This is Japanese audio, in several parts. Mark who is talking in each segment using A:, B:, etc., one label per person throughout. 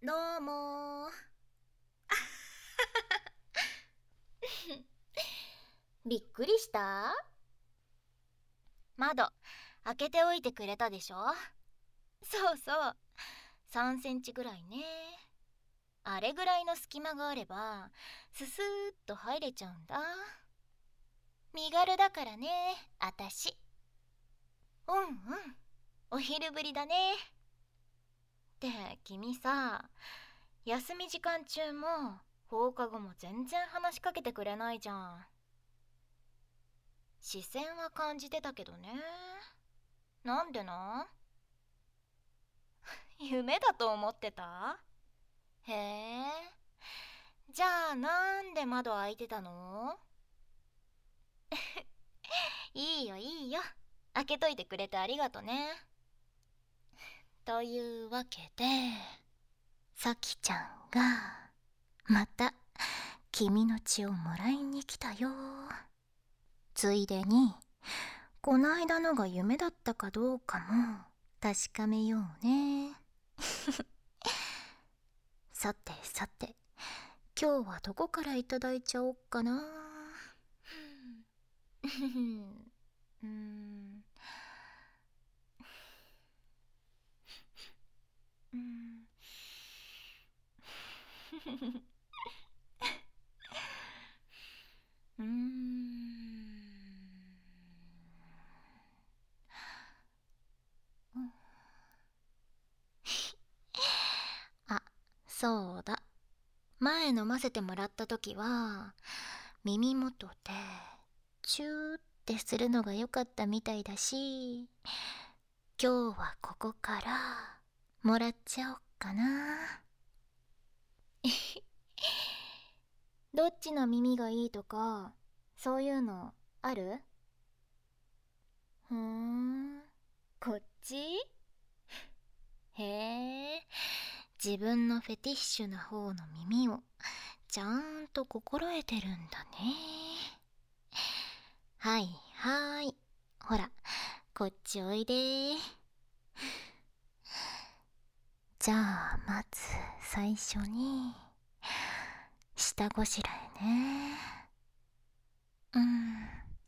A: どうもびっくりした？窓開けておいてくれたでしょ。そうそう、3センチぐらいね。あれぐらいの隙間があればススーッと入れちゃうんだ。身軽だからね、あたし。うんうん、お昼ぶりだね。って君さ、休み時間中も放課後も全然話しかけてくれないじゃん。視線は感じてたけどね。なんでな？夢だと思ってた？へえ。じゃあなんで窓開いてたの？いいよいいよ。開けといてくれてありがとね。というわけで、さきちゃんがまた君の血をもらいに来たよ。ついでにこないだのが夢だったかどうかも確かめようね。さてさて、今日はどこからいただいちゃおっかな。うん、うん、うん、あ、そうだ。前飲ませてもらった時は耳元でチューってするのが良かったみたいだし、今日はここからもらっちゃおっかな。どっちの耳がいいとかそういうのある？ふーん、こっち？へえ、自分のフェティッシュな方の耳をちゃんと心得てるんだね。はいはーい、ほらこっちおいで。じゃあまず最初に下ごしらえね。うん、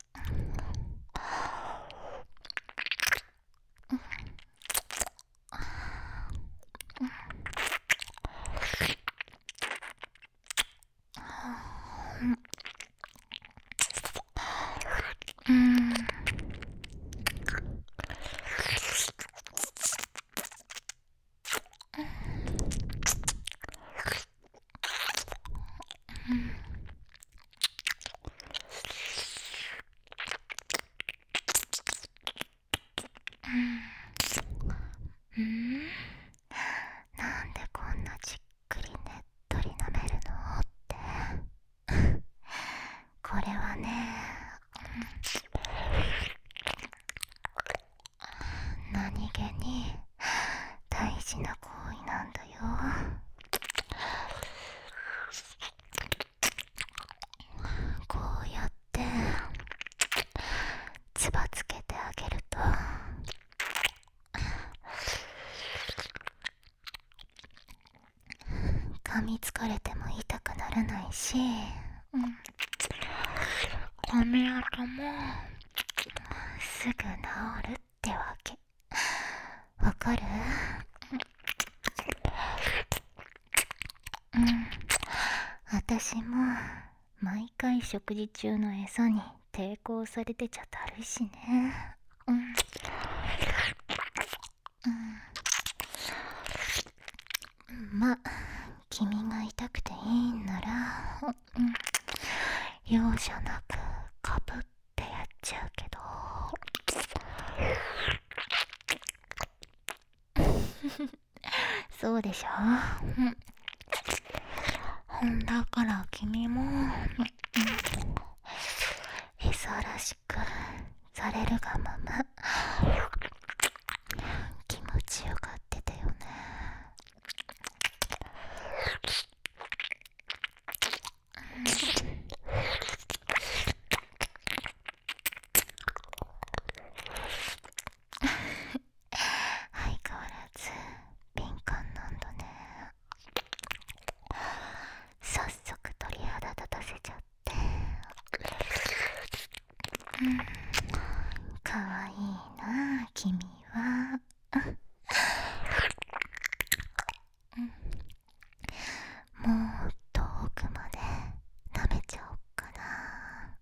A: うん、うん、なんでこんなじっくりねっとり舐めるのって。これはね、何気に大事な行為なんだよ。こうやってつばつけてあげると噛みつかれても痛くならないし、髪跡もすぐ治るってわけ。わかる？うん、私も毎回食事中の餌に抵抗されてちゃだるいしね。うん、ま、君が痛くていいんなら、容赦なくかぶってやっちゃうけど。そうでしょ。だから君も、餌らしくされるがまま気持ちよがってたよね。相変わらず敏感なんだね。 かわいいな君は。もっと奥まで舐めちゃおっかな。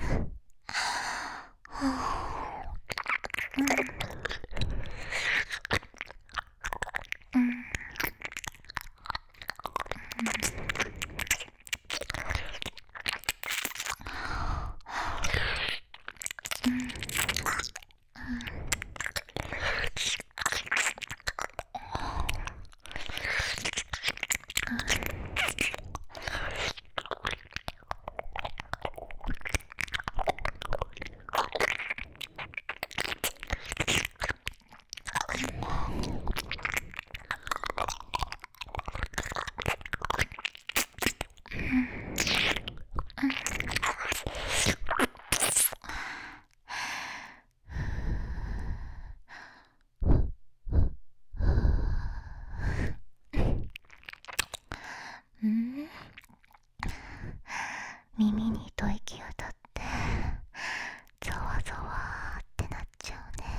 A: 耳に吐息が立ってざわざわってなっちゃ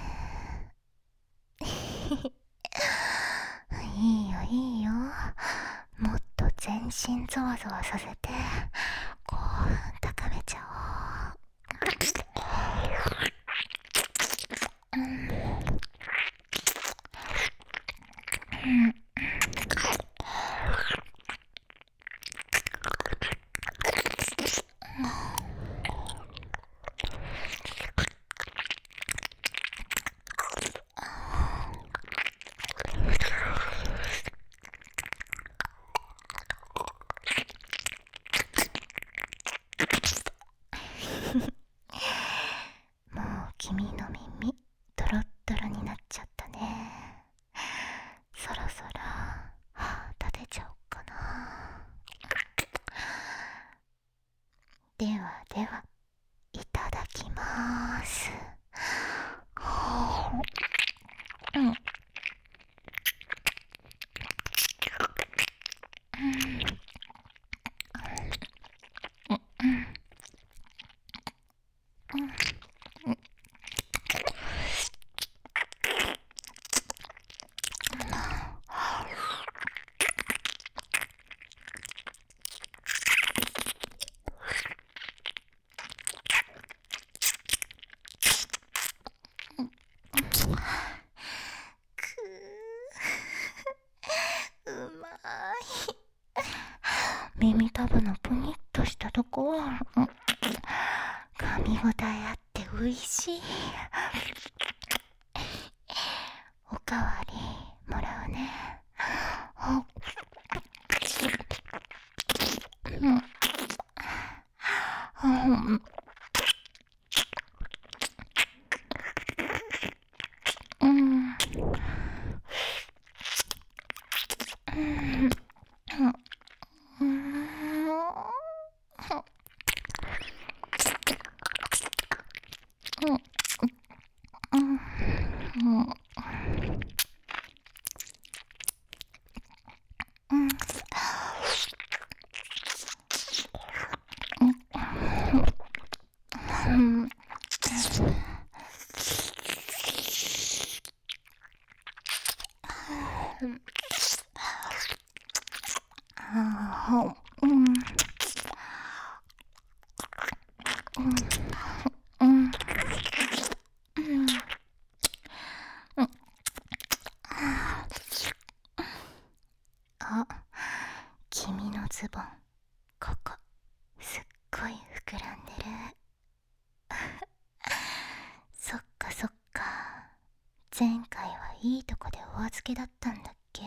A: うね。いいよいいよ、もっと全身ざわざわさせて興奮高めちゃおう。もう君の耳ドロッドロになっちゃったね。そろそろ歯立てちゃおっかな。ではでは、いただきます。うまい。耳たぶのプニッとしたとこ、噛み応えあっておいしい。おかわりもらうね。あ、君のズボン、ここすっごい膨らんでる。そっかそっか、前回はいいとこでお預けだったんだっけ。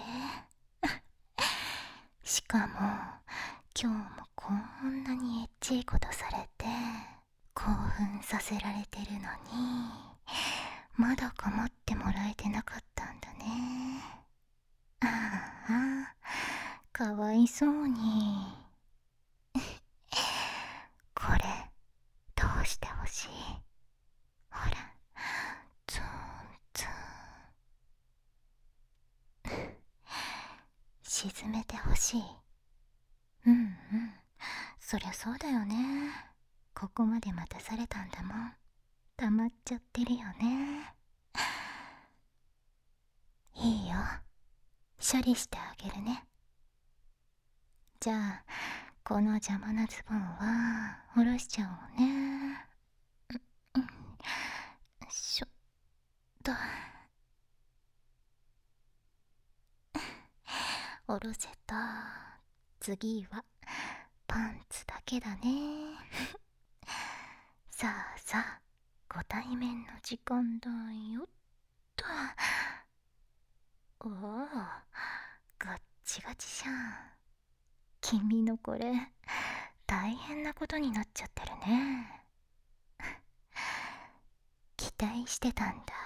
A: しかも今日もこんなにエッチいことされて興奮させられてるのに、まだ構ってもらえてなかったんだね。ああ、かわいそうに。これどうしてほしい？ほら、ツーンツーン。沈めてほしい。うんうん、そりゃそうだよね。ここまで待たされたんだもん。 溜まっちゃってるよね。いいよ、処理してあげるね。じゃあこの邪魔なズボンは下ろしちゃおうね。しょっと下ろせた。次はパンツだけだね。さあさあ、ご対面の時間だよっと。おお、ガッチガチじゃん。君のこれ大変なことになっちゃってるね。期待してたんだ。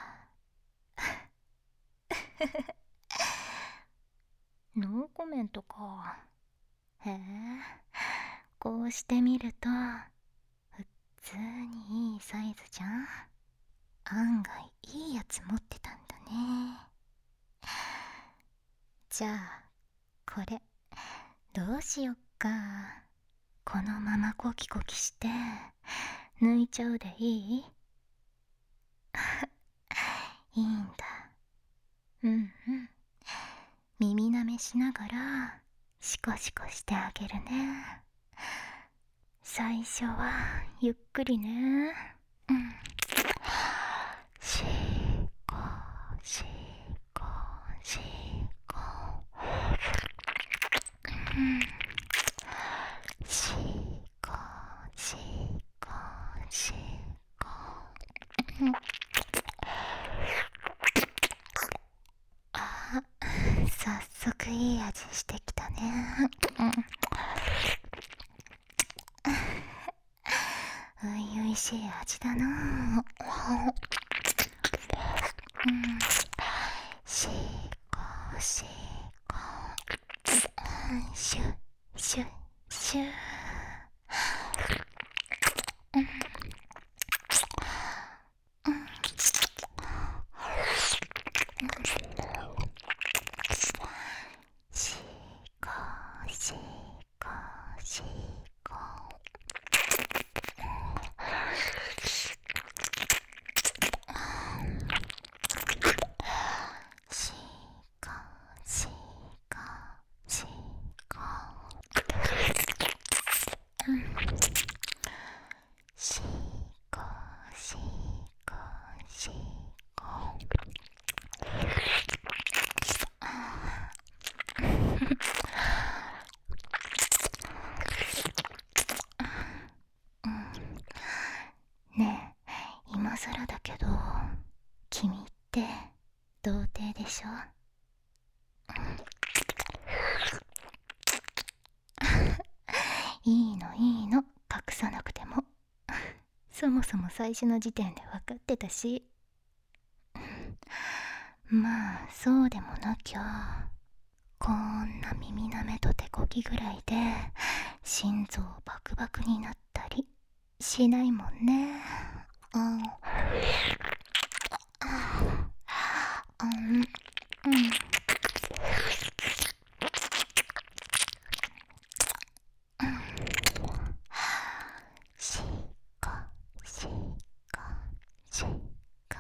A: ノーコメントか。へえ、こうしてみると普通にいいサイズじゃん。案外いいやつ持ってたんだね。じゃあこれどうしよっか。このままコキコキして抜いちゃうでいい？いいんだ。うんうん。耳舐めしながらシコシコしてあげるね。最初はゆっくりね。うん。シコシコシコ。うん。シコシコシコ。うん。あ、早速いい味してきたね。ういういしい味だな。シコシコシュシュシュ。シコシコシコ。シコシコシコ。シコシコシコ。ねえ、今更だけど君って童貞でしょ？いいのいいの、隠さなくても。そもそも最初の時点で分かってたし。まあそうでもなきゃこんな耳なめと手こぎぐらいで心臓バクバクになったりしないもんね。シコシコシコ。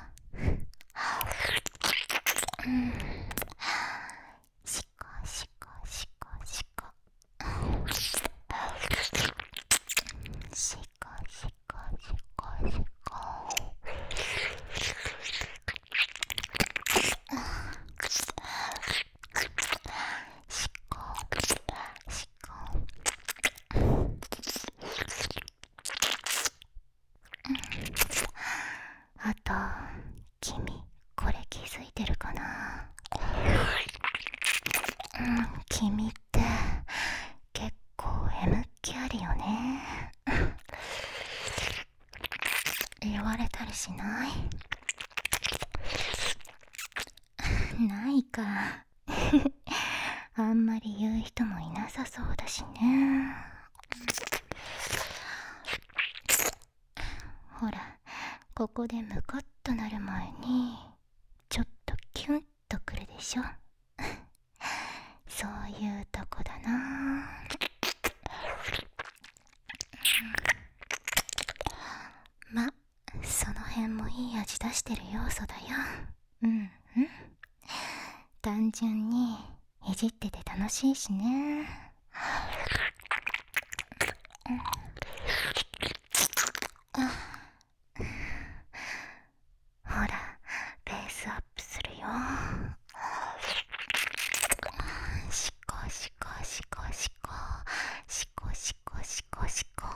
A: シコシコシコシコ。シコシコシコシコ。シコシコ。あと君これ気づいてるかな？君って結構 M 気あるよね。言われたりしない？ないか。あんまり言う人もいなさそうだしね。ほら、ここでムカッとなる前にちょっとキュンとくるでしょ。そういうとこだな。ま、その辺出してる要素だよ。単純にいじってて楽しいしね。ほら、ペースアップするよ。シコシコシコシコシコシコシコシコ。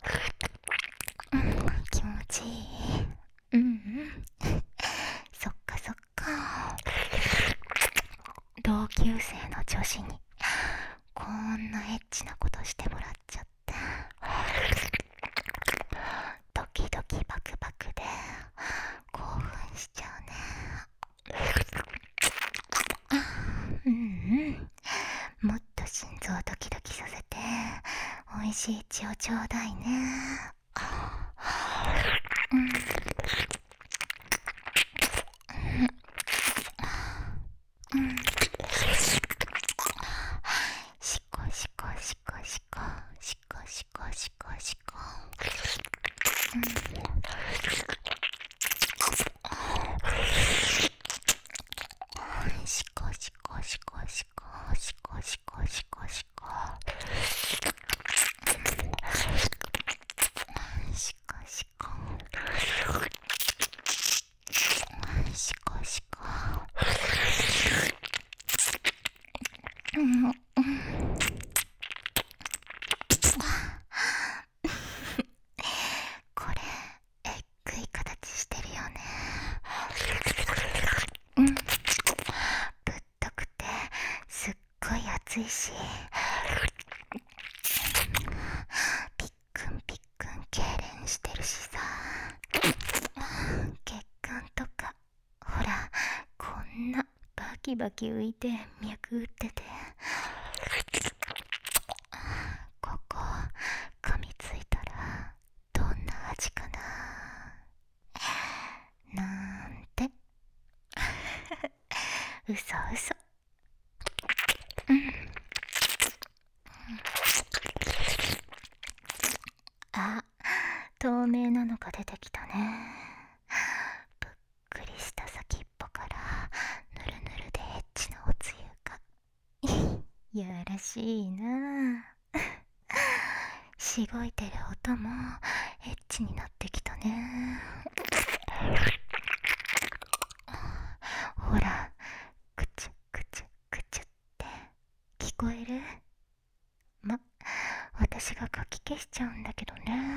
A: 気持ちいい。そっかそっか。同級生の女子にこんなエッチなことしてもらっちゃって、ドキドキバクバクで興奮しちゃうね。もっと心臓ドキドキさせて美味しい血をちょうだいね。シコシコシコシコシコシコシコシコ。シコシコシコシコシコシコシコシコ。シコシコシコシコ。これえっぐい形してるよね。ぶっとくてすっごい熱いし、ピックンピックン痙攣してるしさ。血管とかほら、こんなバキバキ浮いて脈打ってて、ここ噛みついたらどんな味かななんて。嘘嘘。あ、透明なのが出てきたね。ぷっくりした先っぽからぬるぬるでエッチなおつゆが。やらしいな。しごいてる音もエッチになってきたね。ほら、クチュクチュクチュって聞こえる？私がかき消しちゃうんだけどね。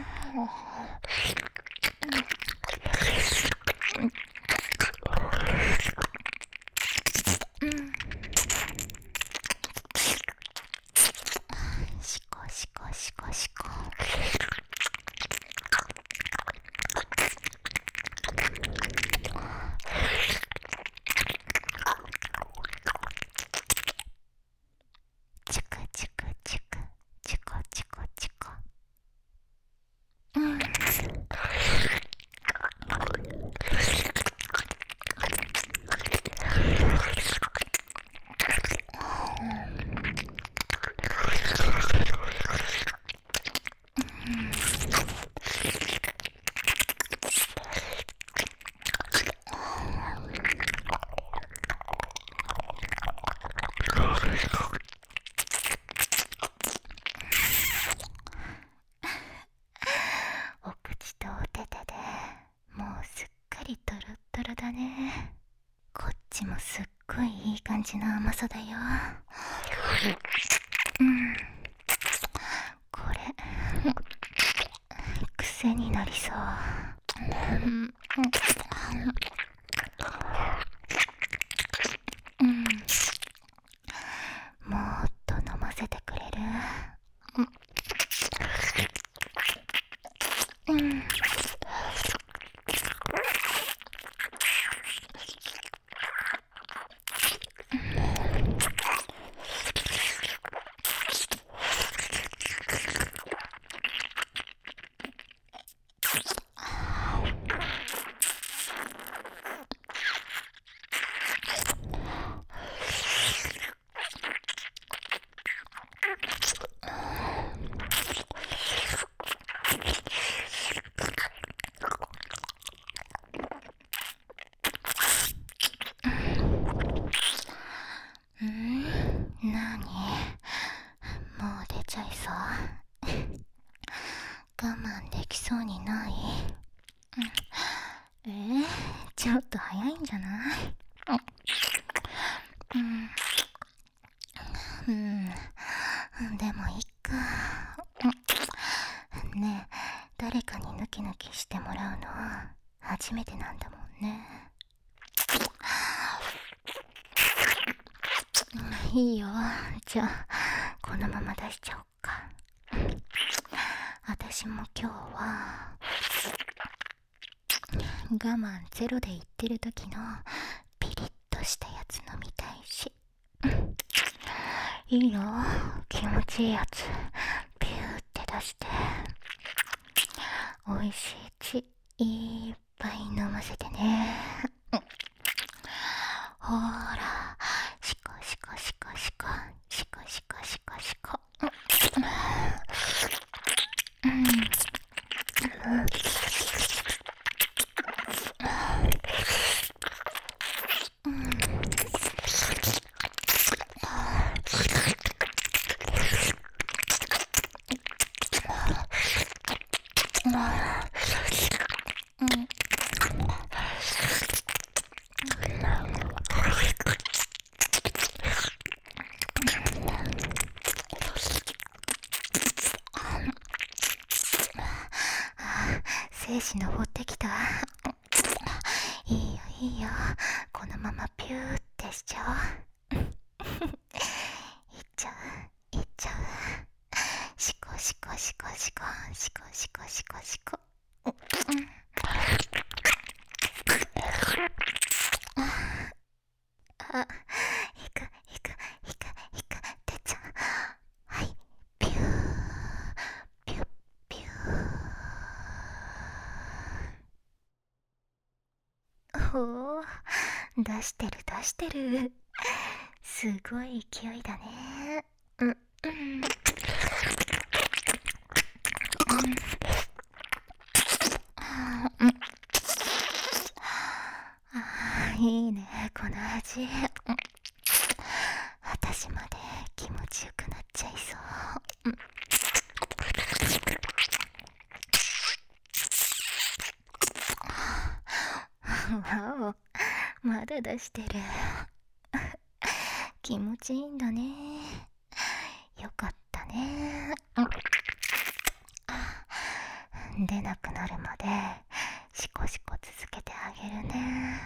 A: シコシコシコシコ。チクチクチクチコチコチコ。お口とお手手でもうすっかりトロットロだね。こっちもすっごいいい感じの甘さだよ。これ癖になりそう。もっと飲ませてくれる？
B: うん、でもいっか。ねえ、誰かにヌキヌキしてもらうの初めてなんだもんね。いいよ、じゃあこのまま出しちゃおっか。私も今日は我慢ゼロで言ってる時のピリッとしたやつ飲みたいし。いいよ、気持ちいいやつピューって出して、おいしい血いっぱい飲ませてね。ほーら、シコシコシコシコシコシコシコシコ。精子登ってきた。いいよいいよ、このままピューってしちゃおう。いっちゃういっちゃう。シコシコシコシコシコシコシコシコ。あ、いくいくいくいく、てっちゃん。はい、ピューピュッピュー。ほう、出してる出してる。すごい勢いだね。うんうん。いいね、この味。私まで気持ちよくなっちゃいそう。わお、まだ出してる。気持ちいいんだね。よかったね。出なくなるまでシコシコ続けてあげるね。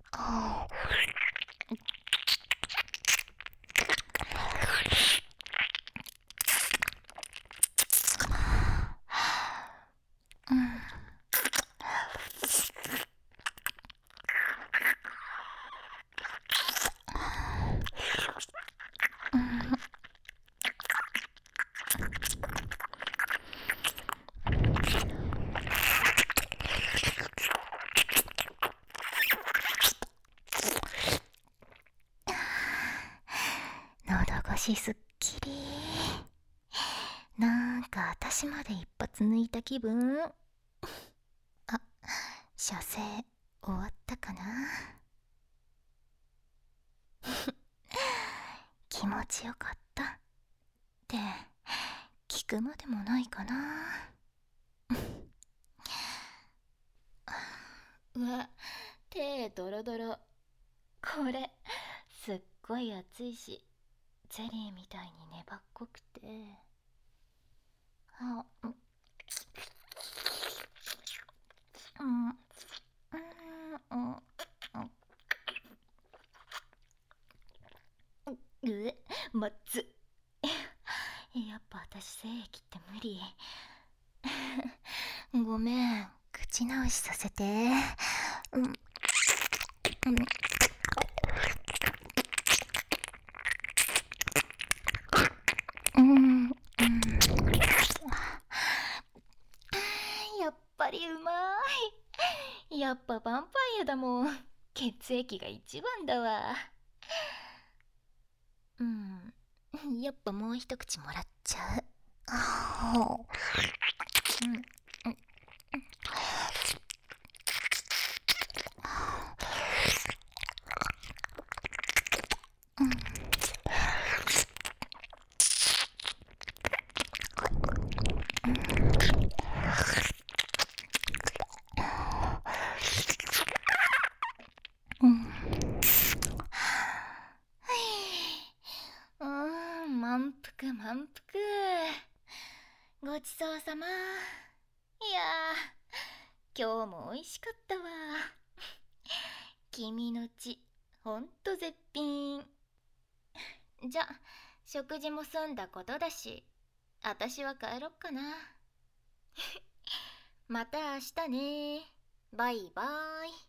B: 喉越しすっきり。なんか私まで一発抜いた気分。あ、射精終わったかな。気持ちよかったって聞くまでもないかな。うわ、手ドロドロ。これすっごい熱いし、ゼリーみたいに粘っこくて、あ、まずっ。やっぱ私精液って無理。ごめん、口直しさせて。やっぱりうまい。やっぱヴァンパイアだもん。血液が一番だわ。やっぱもう一口もらっちゃう。
A: 満腹満腹。ごちそうさま。いや今日も美味しかったわ。君の血ほんと絶品。じゃ食事も済んだことだし、私は帰ろっかな。また明日ね。バイバイ。